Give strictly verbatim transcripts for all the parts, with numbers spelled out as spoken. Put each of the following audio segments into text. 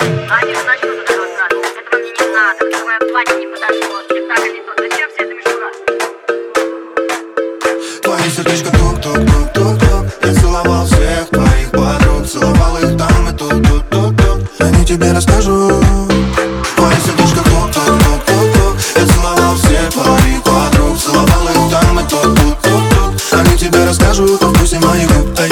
А не значит, что ты рассказываешь. Этого мне не надо. К твоей платье не подошло. Спектакль не тот. Зачем вся эта мишура? Твое сердечко тук-тук-тук-тук-тук. Я целовал всех твоих подруг, целовал их там и тут, тут, тут, тут. Они тебе расскажут. Твое сердечко тук-тук-тук-тук-тук. Я целовал всех твоих подруг, целовал их там и тут, тут, тут, тут. Они тебе расскажут о вкусе моих губ. Ай,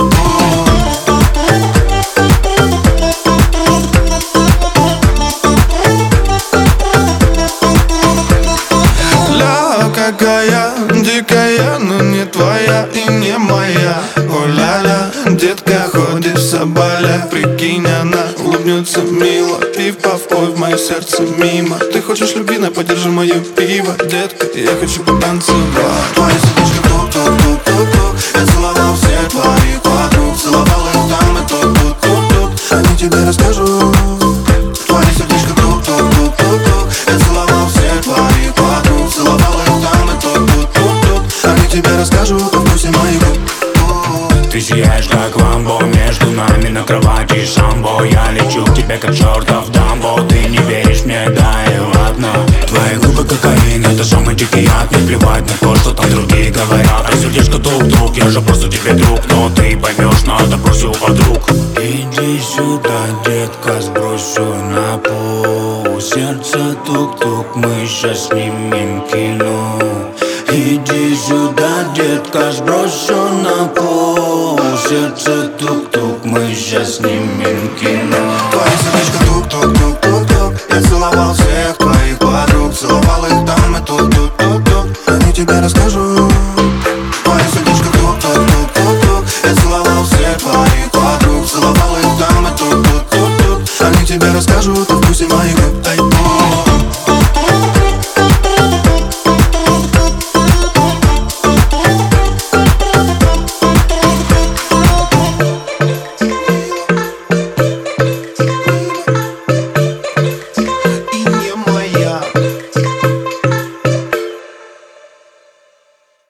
какая дикая, но не твоя и не моя. О-ля-ля, детка, ходишь в соболях. Прикинь, она улыбнется мило. Пив-пав, ой, в мое сердце мимо. Ты хочешь любви, подержи мое пиво. Детка, я хочу потанцевать. Твое сердечко тук-тук-тук-тук-тук. Я целовал всех твоих подруг, целовал их там и тут, тут, тут, тут. Они тебе расскажут. Твое сердечко тук-тук-тук-тук-тук. Я целовал всех твоих подруг, целовал их там и тут, тут, тут, тут. Они тебе расскажут о вкусе моих губ. Ты сияешь как ламбо, между нами на кровати шамбо. Я лечу к тебе как чертов Дамбо. Ты не веришь мне, да и ладно. Твои губы кокаин, это самый дикий яд. Не плевать на то, что там другие говорят. А сердечко тук-тук, я же просто тебе друг. Но ты поймешь, надо брось у подруг. Иди сюда, детка, сбросу на пол. Сердце тук-тук, мы сейчас снимем кино. Иди сюда, детка, сбросу на пол. Сердце тук-тук, мы сейчас снимем кино. Твое сердечко тук-тук-тук-тук-тук. Я целовал всех твоих подруг, целовал их там и тут, тут, тут, тут. Они тебе расскажут. Твое сердечко тук-тук-тук-тук-тук. Я целовал всех твоих подруг, целовал их там и тут, тут, тут, тут. Они тебе расскажут о вкусе моих губ.